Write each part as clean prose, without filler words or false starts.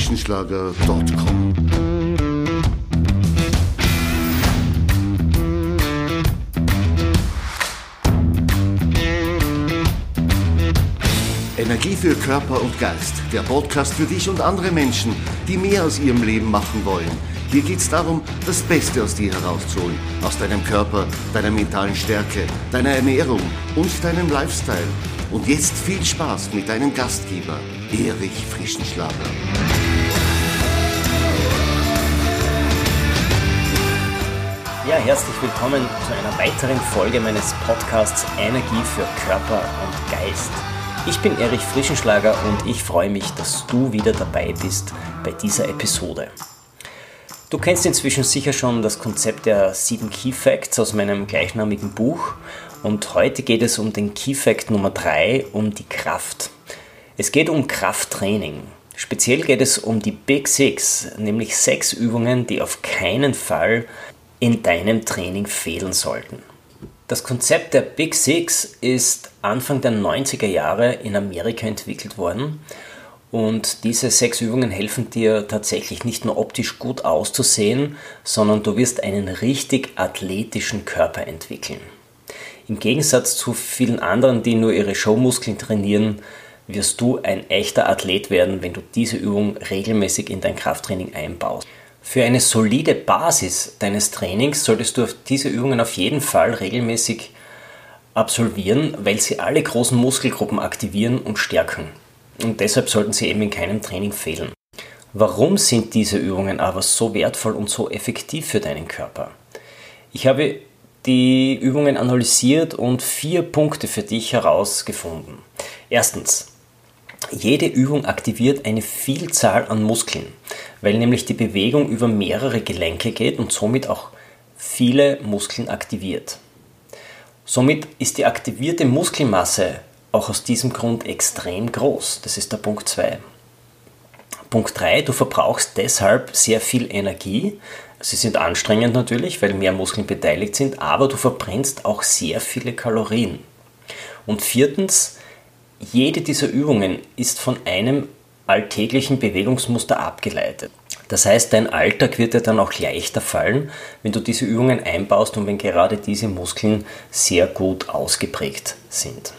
erichfrischenschlager.com. Energie für Körper und Geist. Der Podcast für dich und andere Menschen, die mehr aus ihrem Leben machen wollen. Hier geht es darum, das Beste aus dir herauszuholen. Aus deinem Körper, deiner mentalen Stärke, deiner Ernährung und deinem Lifestyle. Und jetzt viel Spaß mit deinem Gastgeber, Erich Frischenschlager. Ja, herzlich willkommen zu einer weiteren Folge meines Podcasts Energie für Körper und Geist. Ich bin Erich Frischenschlager und ich freue mich, dass du wieder dabei bist bei dieser Episode. Du kennst inzwischen sicher schon das Konzept der 7 Key Facts aus meinem gleichnamigen Buch und heute geht es um den Key Fact Nummer 3, um die Kraft. Es geht um Krafttraining. Speziell geht es um die Big Six, nämlich 6 Übungen, die auf keinen Fall in deinem Training fehlen sollten. Das Konzept der Big Six ist Anfang der 90er Jahre in Amerika entwickelt worden und diese 6 Übungen helfen dir tatsächlich nicht nur optisch gut auszusehen, sondern du wirst einen richtig athletischen Körper entwickeln. Im Gegensatz zu vielen anderen, die nur ihre Showmuskeln trainieren, wirst du ein echter Athlet werden, wenn du diese Übung regelmäßig in dein Krafttraining einbaust. Für eine solide Basis deines Trainings solltest du diese Übungen auf jeden Fall regelmäßig absolvieren, weil sie alle großen Muskelgruppen aktivieren und stärken. Und deshalb sollten sie eben in keinem Training fehlen. Warum sind diese Übungen aber so wertvoll und so effektiv für deinen Körper? Ich habe die Übungen analysiert und 4 Punkte für dich herausgefunden. Erstens. Jede Übung aktiviert eine Vielzahl an Muskeln, weil nämlich die Bewegung über mehrere Gelenke geht und somit auch viele Muskeln aktiviert. Somit ist die aktivierte Muskelmasse auch aus diesem Grund extrem groß. Das ist der Punkt 2. Punkt 3, du verbrauchst deshalb sehr viel Energie. Sie sind anstrengend natürlich, weil mehr Muskeln beteiligt sind, aber du verbrennst auch sehr viele Kalorien. Und 4, jede dieser Übungen ist von einem alltäglichen Bewegungsmuster abgeleitet. Das heißt, dein Alltag wird dir dann auch leichter fallen, wenn du diese Übungen einbaust und wenn gerade diese Muskeln sehr gut ausgeprägt sind.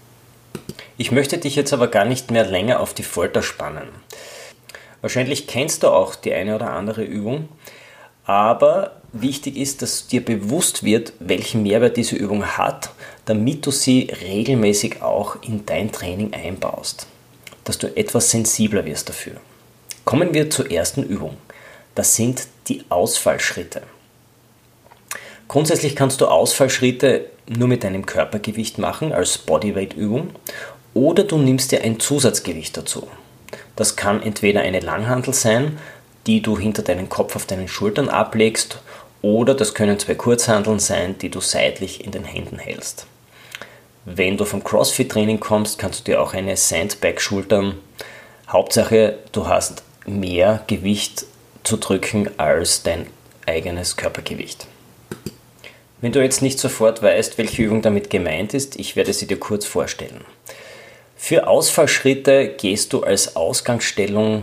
Ich möchte dich jetzt aber gar nicht mehr länger auf die Folter spannen. Wahrscheinlich kennst du auch die eine oder andere Übung, aber wichtig ist, dass dir bewusst wird, welchen Mehrwert diese Übung hat, damit du sie regelmäßig auch in dein Training einbaust, dass du etwas sensibler wirst dafür. Kommen wir zur ersten Übung. Das sind die Ausfallschritte. Grundsätzlich kannst du Ausfallschritte nur mit deinem Körpergewicht machen als Bodyweight-Übung oder du nimmst dir ein Zusatzgewicht dazu. Das kann entweder eine Langhantel sein, die du hinter deinen Kopf auf deinen Schultern ablegst, oder das können 2 Kurzhanteln sein, die du seitlich in den Händen hältst. Wenn du vom CrossFit-Training kommst, kannst du dir auch eine Sandbag schultern. Hauptsache, du hast mehr Gewicht zu drücken als dein eigenes Körpergewicht. Wenn du jetzt nicht sofort weißt, welche Übung damit gemeint ist, ich werde sie dir kurz vorstellen. Für Ausfallschritte gehst du als Ausgangsstellung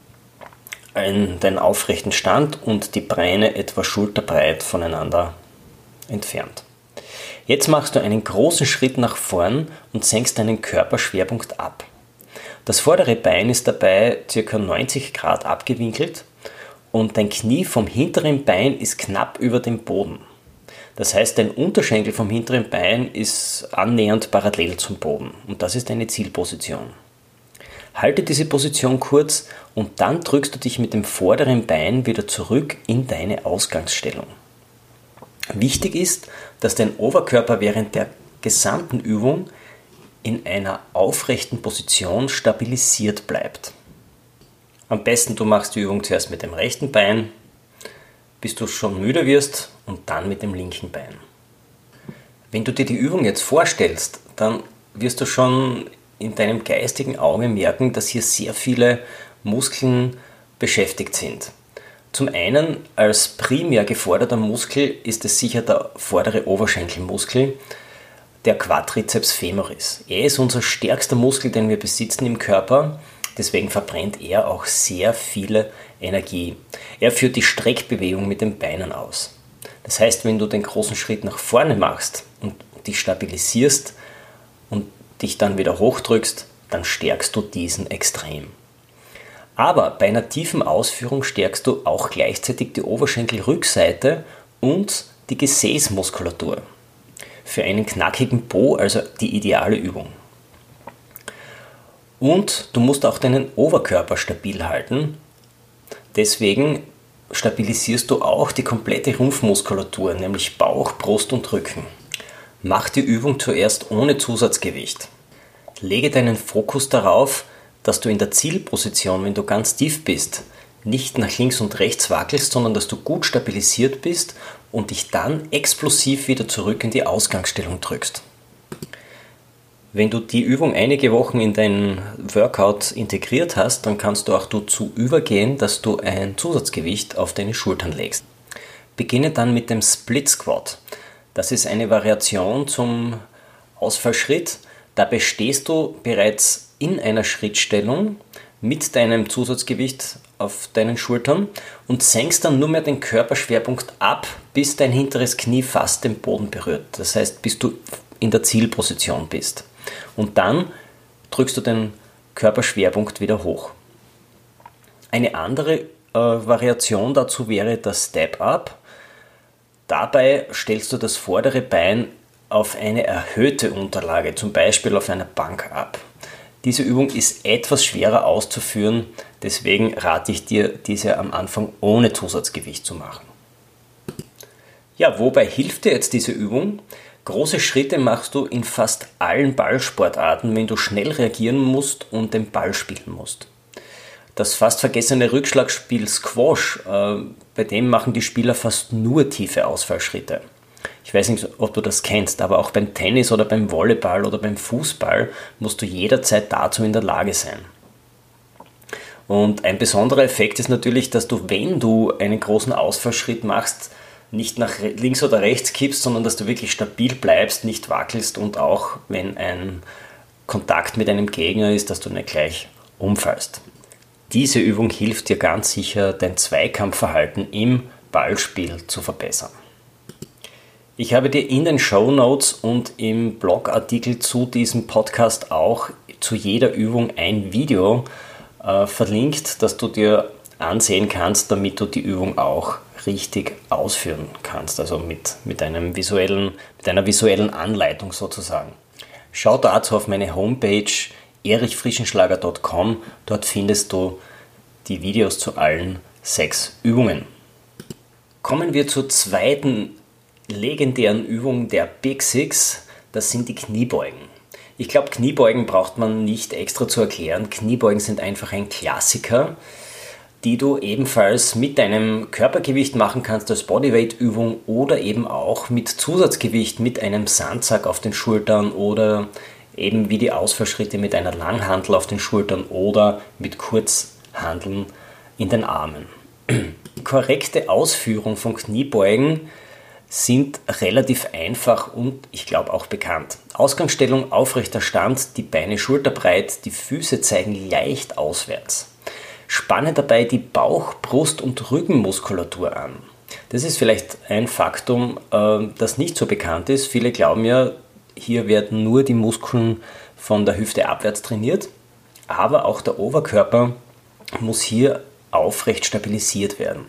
in deinen aufrechten Stand und die Beine etwa schulterbreit voneinander entfernt. Jetzt machst du einen großen Schritt nach vorn und senkst deinen Körperschwerpunkt ab. Das vordere Bein ist dabei ca. 90 Grad abgewinkelt und dein Knie vom hinteren Bein ist knapp über dem Boden. Das heißt, dein Unterschenkel vom hinteren Bein ist annähernd parallel zum Boden und das ist deine Zielposition. Halte diese Position kurz und dann drückst du dich mit dem vorderen Bein wieder zurück in deine Ausgangsstellung. Wichtig ist, dass dein Oberkörper während der gesamten Übung in einer aufrechten Position stabilisiert bleibt. Am besten du machst die Übung zuerst mit dem rechten Bein, bis du schon müde wirst und dann mit dem linken Bein. Wenn du dir die Übung jetzt vorstellst, dann wirst du schon in deinem geistigen Auge merken, dass hier sehr viele Muskeln beschäftigt sind. Zum einen als primär geforderter Muskel ist es sicher der vordere Oberschenkelmuskel, der Quadriceps femoris. Er ist unser stärkster Muskel, den wir besitzen im Körper Deswegen verbrennt er auch sehr viele Energie. Er führt die Streckbewegung mit den Beinen aus. Das heißt, wenn du den großen Schritt nach vorne machst und dich stabilisierst und dich dann wieder hochdrückst, dann stärkst du diesen extrem. Aber bei einer tiefen Ausführung stärkst du auch gleichzeitig die Oberschenkelrückseite und die Gesäßmuskulatur. Für einen knackigen Po also die ideale Übung. Und du musst auch deinen Oberkörper stabil halten. Deswegen stabilisierst du auch die komplette Rumpfmuskulatur, nämlich Bauch, Brust und Rücken. Mach die Übung zuerst ohne Zusatzgewicht. Lege deinen Fokus darauf, dass du in der Zielposition, wenn du ganz tief bist, nicht nach links und rechts wackelst, sondern dass du gut stabilisiert bist und dich dann explosiv wieder zurück in die Ausgangsstellung drückst. Wenn du die Übung einige Wochen in dein Workout integriert hast, dann kannst du auch dazu übergehen, dass du ein Zusatzgewicht auf deine Schultern legst. Beginne dann mit dem Split Squat. Das ist eine Variation zum Ausfallschritt. Dabei stehst du bereits in einer Schrittstellung mit deinem Zusatzgewicht auf deinen Schultern und senkst dann nur mehr den Körperschwerpunkt ab, bis dein hinteres Knie fast den Boden berührt. Das heißt, bis du in der Zielposition bist. Und dann drückst du den Körperschwerpunkt wieder hoch. Eine andere Variation dazu wäre das Step-Up. Dabei stellst du das vordere Bein auf eine erhöhte Unterlage, zum Beispiel auf einer Bank ab. Diese Übung ist etwas schwerer auszuführen, deswegen rate ich dir, diese am Anfang ohne Zusatzgewicht zu machen. Ja, wobei hilft dir jetzt diese Übung? Große Schritte machst du in fast allen Ballsportarten, wenn du schnell reagieren musst und den Ball spielen musst. Das fast vergessene Rückschlagspiel Squash, bei dem machen die Spieler fast nur tiefe Ausfallschritte. Ich weiß nicht, ob du das kennst, aber auch beim Tennis oder beim Volleyball oder beim Fußball musst du jederzeit dazu in der Lage sein. Und ein besonderer Effekt ist natürlich, dass du, wenn du einen großen Ausfallschritt machst, nicht nach links oder rechts kippst, sondern dass du wirklich stabil bleibst, nicht wackelst und auch, wenn ein Kontakt mit einem Gegner ist, dass du nicht gleich umfallst. Diese Übung hilft dir ganz sicher, dein Zweikampfverhalten im Ballspiel zu verbessern. Ich habe dir in den Shownotes und im Blogartikel zu diesem Podcast auch zu jeder Übung ein Video verlinkt, das du dir ansehen kannst, damit du die Übung auch richtig ausführen kannst, also mit einer visuellen Anleitung sozusagen. Schau dazu auf meine Homepage erichfrischenschlager.com, dort findest du die Videos zu allen 6 Übungen. Kommen wir zur zweiten legendären Übung der Big Six, das sind die Kniebeugen. Ich glaube, Kniebeugen braucht man nicht extra zu erklären. Kniebeugen sind einfach ein Klassiker, die du ebenfalls mit deinem Körpergewicht machen kannst als Bodyweight-Übung oder eben auch mit Zusatzgewicht mit einem Sandsack auf den Schultern oder eben wie die Ausfallschritte mit einer Langhantel auf den Schultern oder mit Kurzhanteln in den Armen. Die korrekte Ausführung von Kniebeugen sind relativ einfach und ich glaube auch bekannt. Ausgangsstellung, aufrechter Stand, die Beine schulterbreit, die Füße zeigen leicht auswärts. Spanne dabei die Bauch-, Brust- und Rückenmuskulatur an. Das ist vielleicht ein Faktum, das nicht so bekannt ist. Viele glauben ja, hier werden nur die Muskeln von der Hüfte abwärts trainiert, aber auch der Oberkörper muss hier aufrecht stabilisiert werden.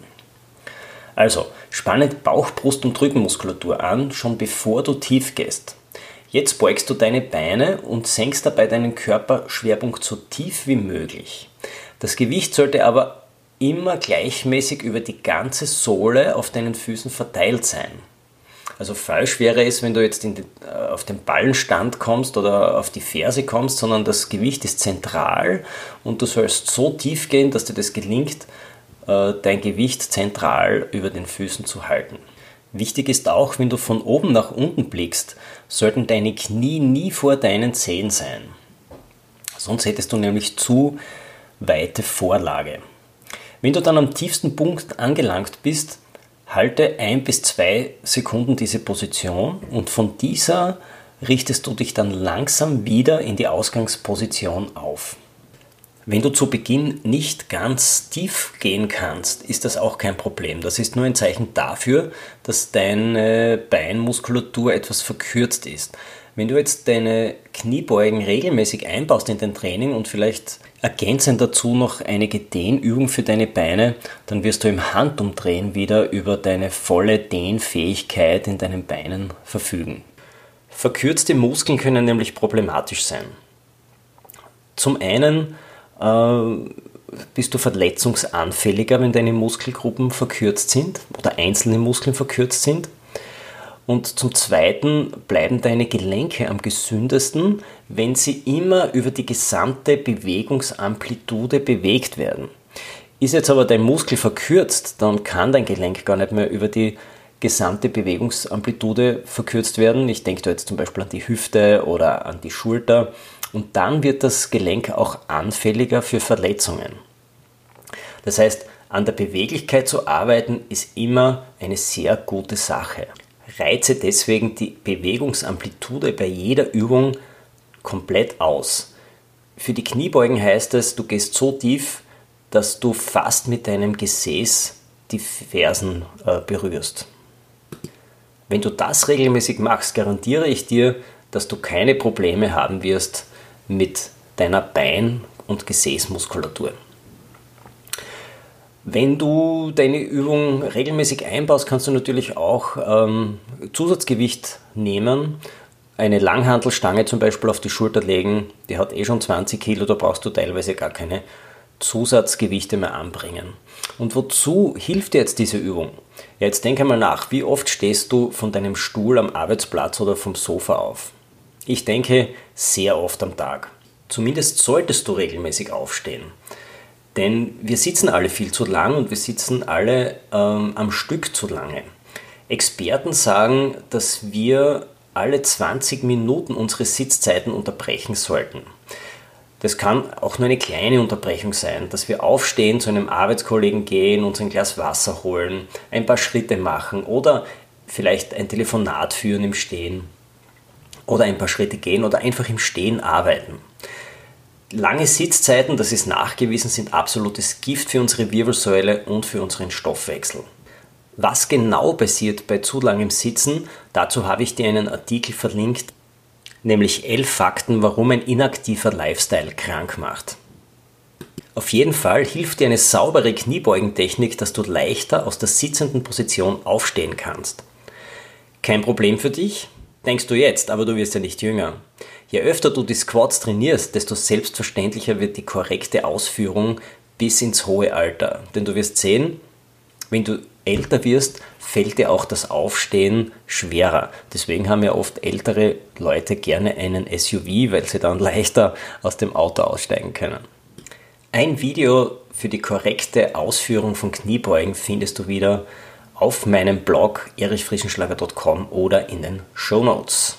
Also, spanne Bauch-, Brust- und Rückenmuskulatur an, schon bevor du tief gehst. Jetzt beugst du deine Beine und senkst dabei deinen Körperschwerpunkt so tief wie möglich. Das Gewicht sollte aber immer gleichmäßig über die ganze Sohle auf deinen Füßen verteilt sein. Also falsch wäre es, wenn du jetzt auf den Ballenstand kommst oder auf die Ferse kommst, sondern das Gewicht ist zentral und du sollst so tief gehen, dass dir das gelingt, dein Gewicht zentral über den Füßen zu halten. Wichtig ist auch, wenn du von oben nach unten blickst, sollten deine Knie nie vor deinen Zehen sein. Sonst hättest du nämlich zu weite Vorlage. Wenn du dann am tiefsten Punkt angelangt bist, halte 1 bis 2 Sekunden diese Position und von dieser richtest du dich dann langsam wieder in die Ausgangsposition auf. Wenn du zu Beginn nicht ganz tief gehen kannst, ist das auch kein Problem. Das ist nur ein Zeichen dafür, dass deine Beinmuskulatur etwas verkürzt ist. Wenn du jetzt deine Kniebeugen regelmäßig einbaust in dein Training und vielleicht ergänzend dazu noch einige Dehnübungen für deine Beine, dann wirst du im Handumdrehen wieder über deine volle Dehnfähigkeit in deinen Beinen verfügen. Verkürzte Muskeln können nämlich problematisch sein. Zum einen bist du verletzungsanfälliger, wenn deine Muskelgruppen verkürzt sind oder einzelne Muskeln verkürzt sind. Und zum Zweiten bleiben deine Gelenke am gesündesten, wenn sie immer über die gesamte Bewegungsamplitude bewegt werden. Ist jetzt aber dein Muskel verkürzt, dann kann dein Gelenk gar nicht mehr über die gesamte Bewegungsamplitude verkürzt werden. Ich denke da jetzt zum Beispiel an die Hüfte oder an die Schulter. Und dann wird das Gelenk auch anfälliger für Verletzungen. Das heißt, an der Beweglichkeit zu arbeiten ist immer eine sehr gute Sache. Reize deswegen die Bewegungsamplitude bei jeder Übung komplett aus. Für die Kniebeugen heißt es, du gehst so tief, dass du fast mit deinem Gesäß die Fersen berührst. Wenn du das regelmäßig machst, garantiere ich dir, dass du keine Probleme haben wirst mit deiner Bein- und Gesäßmuskulatur. Wenn du deine Übung regelmäßig einbaust, kannst du natürlich auch Zusatzgewicht nehmen. Eine Langhantelstange zum Beispiel auf die Schulter legen, die hat schon 20 Kilo, da brauchst du teilweise gar keine Zusatzgewichte mehr anbringen. Und wozu hilft dir jetzt diese Übung? Ja, jetzt denk einmal nach, wie oft stehst du von deinem Stuhl am Arbeitsplatz oder vom Sofa auf? Ich denke, sehr oft am Tag. Zumindest solltest du regelmäßig aufstehen. Denn wir sitzen alle viel zu lang und wir sitzen alle am Stück zu lange. Experten sagen, dass wir alle 20 Minuten unsere Sitzzeiten unterbrechen sollten. Das kann auch nur eine kleine Unterbrechung sein, dass wir aufstehen, zu einem Arbeitskollegen gehen, uns ein Glas Wasser holen, ein paar Schritte machen oder vielleicht ein Telefonat führen im Stehen oder ein paar Schritte gehen oder einfach im Stehen arbeiten. Lange Sitzzeiten, das ist nachgewiesen, sind absolutes Gift für unsere Wirbelsäule und für unseren Stoffwechsel. Was genau passiert bei zu langem Sitzen, dazu habe ich dir einen Artikel verlinkt, nämlich 11 Fakten, warum ein inaktiver Lifestyle krank macht. Auf jeden Fall hilft dir eine saubere Kniebeugentechnik, dass du leichter aus der sitzenden Position aufstehen kannst. Kein Problem für dich? Denkst du jetzt, aber du wirst ja nicht jünger. Je öfter du die Squats trainierst, desto selbstverständlicher wird die korrekte Ausführung bis ins hohe Alter. Denn du wirst sehen, wenn du älter wirst, fällt dir auch das Aufstehen schwerer. Deswegen haben ja oft ältere Leute gerne einen SUV, weil sie dann leichter aus dem Auto aussteigen können. Ein Video für die korrekte Ausführung von Kniebeugen findest du wieder auf meinem Blog erichfrischenschlager.com oder in den Shownotes.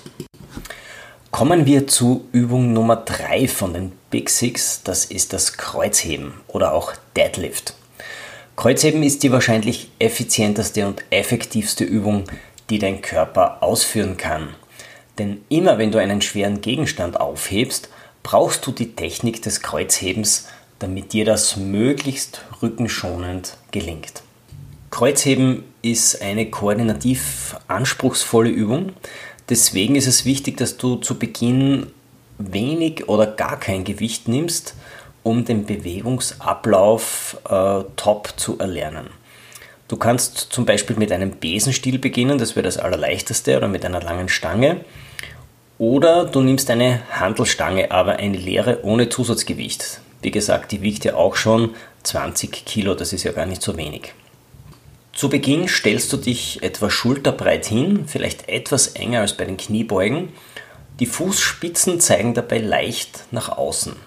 Kommen wir zu Übung Nummer 3 von den Big Six, das ist das Kreuzheben oder auch Deadlift. Kreuzheben ist die wahrscheinlich effizienteste und effektivste Übung, die dein Körper ausführen kann. Denn immer wenn du einen schweren Gegenstand aufhebst, brauchst du die Technik des Kreuzhebens, damit dir das möglichst rückenschonend gelingt. Kreuzheben ist eine koordinativ anspruchsvolle Übung. Deswegen ist es wichtig, dass du zu Beginn wenig oder gar kein Gewicht nimmst, um den Bewegungsablauf top zu erlernen. Du kannst zum Beispiel mit einem Besenstiel beginnen, das wäre das Allerleichteste, oder mit einer langen Stange. Oder du nimmst eine Hantelstange, aber eine leere ohne Zusatzgewicht. Wie gesagt, die wiegt ja auch schon 20 Kilo, das ist ja gar nicht so wenig. Zu Beginn stellst du dich etwa schulterbreit hin, vielleicht etwas enger als bei den Kniebeugen. Die Fußspitzen zeigen dabei leicht nach außen.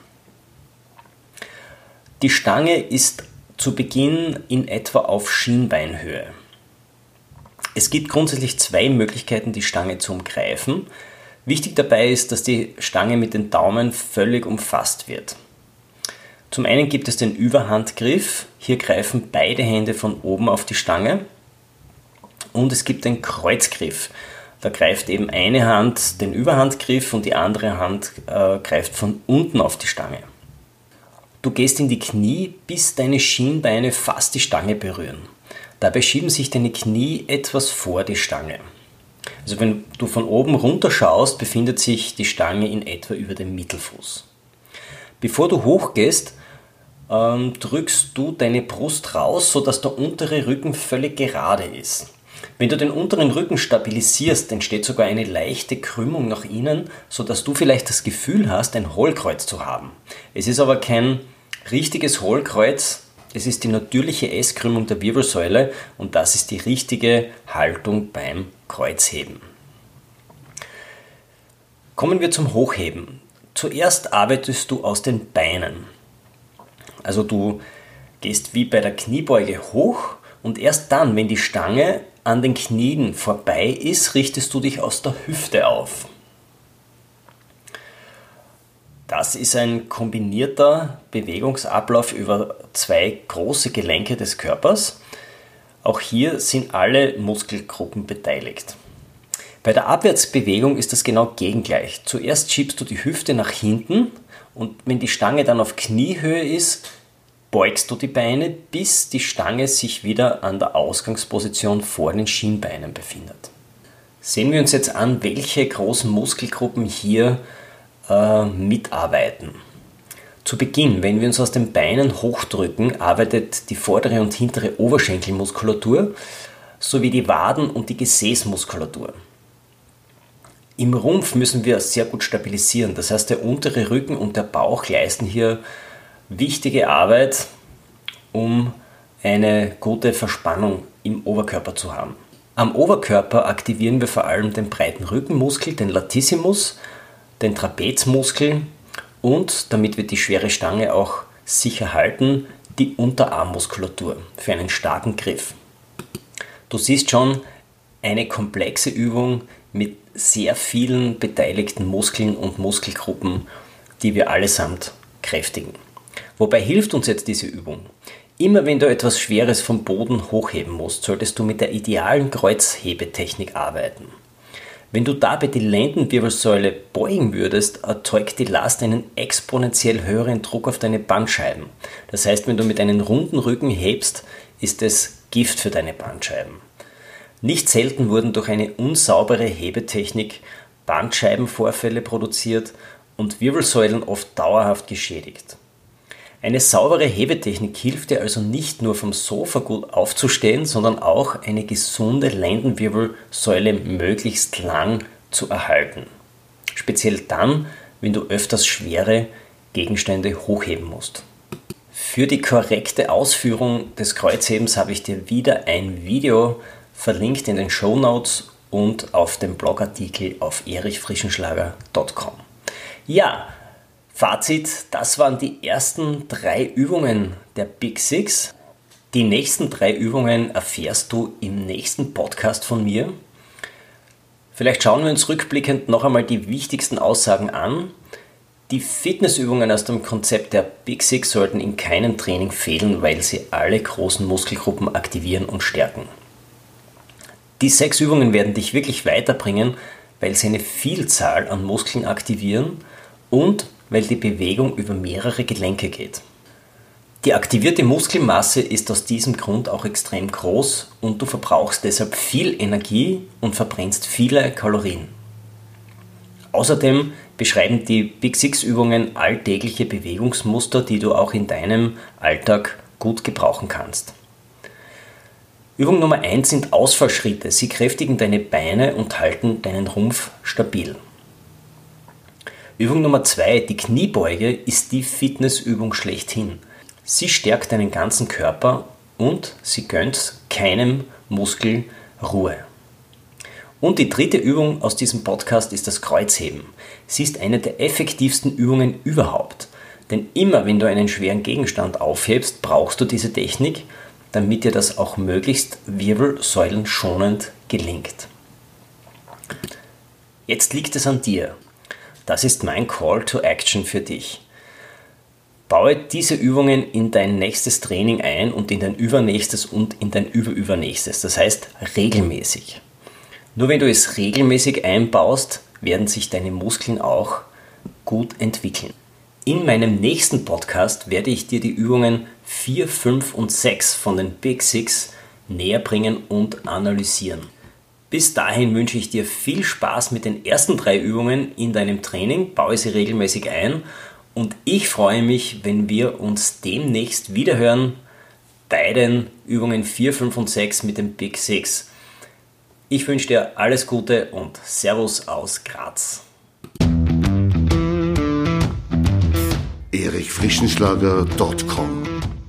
Die Stange ist zu Beginn in etwa auf Schienbeinhöhe. Es gibt grundsätzlich 2 Möglichkeiten, die Stange zu umgreifen. Wichtig dabei ist, dass die Stange mit den Daumen völlig umfasst wird. Zum einen gibt es den Überhandgriff, hier greifen beide Hände von oben auf die Stange, und es gibt den Kreuzgriff, da greift eben eine Hand den Überhandgriff und die andere Hand greift von unten auf die Stange. Du gehst in die Knie, bis deine Schienbeine fast die Stange berühren. Dabei schieben sich deine Knie etwas vor die Stange. Also wenn du von oben runter schaust, befindet sich die Stange in etwa über dem Mittelfuß. Bevor du hochgehst, drückst du deine Brust raus, sodass der untere Rücken völlig gerade ist. Wenn du den unteren Rücken stabilisierst, entsteht sogar eine leichte Krümmung nach innen, sodass du vielleicht das Gefühl hast, ein Hohlkreuz zu haben. Es ist aber kein richtiges Hohlkreuz, es ist die natürliche S-Krümmung der Wirbelsäule und das ist die richtige Haltung beim Kreuzheben. Kommen wir zum Hochheben. Zuerst arbeitest du aus den Beinen. Also du gehst wie bei der Kniebeuge hoch und erst dann, wenn die Stange an den Knien vorbei ist, richtest du dich aus der Hüfte auf. Das ist ein kombinierter Bewegungsablauf über zwei große Gelenke des Körpers. Auch hier sind alle Muskelgruppen beteiligt. Bei der Abwärtsbewegung ist das genau gegengleich. Zuerst schiebst du die Hüfte nach hinten und wenn die Stange dann auf Kniehöhe ist, beugst du die Beine, bis die Stange sich wieder an der Ausgangsposition vor den Schienbeinen befindet. Sehen wir uns jetzt an, welche großen Muskelgruppen hier mitarbeiten. Zu Beginn, wenn wir uns aus den Beinen hochdrücken, arbeitet die vordere und hintere Oberschenkelmuskulatur sowie die Waden- und die Gesäßmuskulatur. Im Rumpf müssen wir sehr gut stabilisieren, das heißt der untere Rücken und der Bauch leisten hier wichtige Arbeit, um eine gute Verspannung im Oberkörper zu haben. Am Oberkörper aktivieren wir vor allem den breiten Rückenmuskel, den Latissimus, den Trapezmuskel und, damit wir die schwere Stange auch sicher halten, die Unterarmmuskulatur für einen starken Griff. Du siehst schon, eine komplexe Übung mit sehr vielen beteiligten Muskeln und Muskelgruppen, die wir allesamt kräftigen. Wobei hilft uns jetzt diese Übung? Immer wenn du etwas Schweres vom Boden hochheben musst, solltest du mit der idealen Kreuzhebetechnik arbeiten. Wenn du dabei die Lendenwirbelsäule beugen würdest, erzeugt die Last einen exponentiell höheren Druck auf deine Bandscheiben. Das heißt, wenn du mit einem runden Rücken hebst, ist es Gift für deine Bandscheiben. Nicht selten wurden durch eine unsaubere Hebetechnik Bandscheibenvorfälle produziert und Wirbelsäulen oft dauerhaft geschädigt. Eine saubere Hebetechnik hilft dir also nicht nur vom Sofa gut aufzustehen, sondern auch eine gesunde Lendenwirbelsäule möglichst lang zu erhalten. Speziell dann, wenn du öfters schwere Gegenstände hochheben musst. Für die korrekte Ausführung des Kreuzhebens habe ich dir wieder ein Video verlinkt in den Shownotes und auf dem Blogartikel auf erichfrischenschlager.com. Ja, Fazit, das waren die ersten 3 Übungen der Big Six. Die nächsten 3 Übungen erfährst du im nächsten Podcast von mir. Vielleicht schauen wir uns rückblickend noch einmal die wichtigsten Aussagen an. Die Fitnessübungen aus dem Konzept der Big Six sollten in keinem Training fehlen, weil sie alle großen Muskelgruppen aktivieren und stärken. Die 6 Übungen werden dich wirklich weiterbringen, weil sie eine Vielzahl an Muskeln aktivieren und weil die Bewegung über mehrere Gelenke geht. Die aktivierte Muskelmasse ist aus diesem Grund auch extrem groß und du verbrauchst deshalb viel Energie und verbrennst viele Kalorien. Außerdem beschreiben die Big Six Übungen alltägliche Bewegungsmuster, die du auch in deinem Alltag gut gebrauchen kannst. Übung Nummer 1 sind Ausfallschritte. Sie kräftigen deine Beine und halten deinen Rumpf stabil. Übung Nummer 2, die Kniebeuge, ist die Fitnessübung schlechthin. Sie stärkt deinen ganzen Körper und sie gönnt keinem Muskel Ruhe. Und die 3. Übung aus diesem Podcast ist das Kreuzheben. Sie ist eine der effektivsten Übungen überhaupt. Denn immer wenn du einen schweren Gegenstand aufhebst, brauchst du diese Technik, damit dir das auch möglichst wirbelsäulenschonend gelingt. Jetzt liegt es an dir. Das ist mein Call to Action für dich. Baue diese Übungen in dein nächstes Training ein und in dein übernächstes und in dein überübernächstes. Das heißt regelmäßig. Nur wenn du es regelmäßig einbaust, werden sich deine Muskeln auch gut entwickeln. In meinem nächsten Podcast werde ich dir die Übungen 4, 5 und 6 von den Big Six näher bringen und analysieren. Bis dahin wünsche ich dir viel Spaß mit den ersten 3 Übungen in deinem Training, baue sie regelmäßig ein und ich freue mich, wenn wir uns demnächst wiederhören bei den Übungen 4, 5 und 6 mit den Big Six. Ich wünsche dir alles Gute und Servus aus Graz. erichfrischenschlager.com.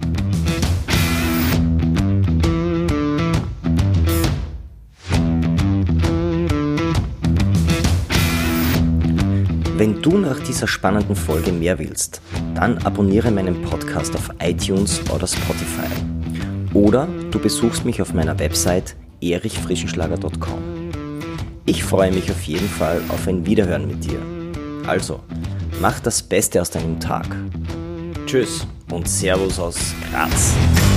Wenn du nach dieser spannenden Folge mehr willst, dann abonniere meinen Podcast auf iTunes oder Spotify. Oder du besuchst mich auf meiner Website erichfrischenschlager.com. Ich freue mich auf jeden Fall auf ein Wiederhören mit dir. Also, mach das Beste aus deinem Tag. Tschüss und Servus aus Graz.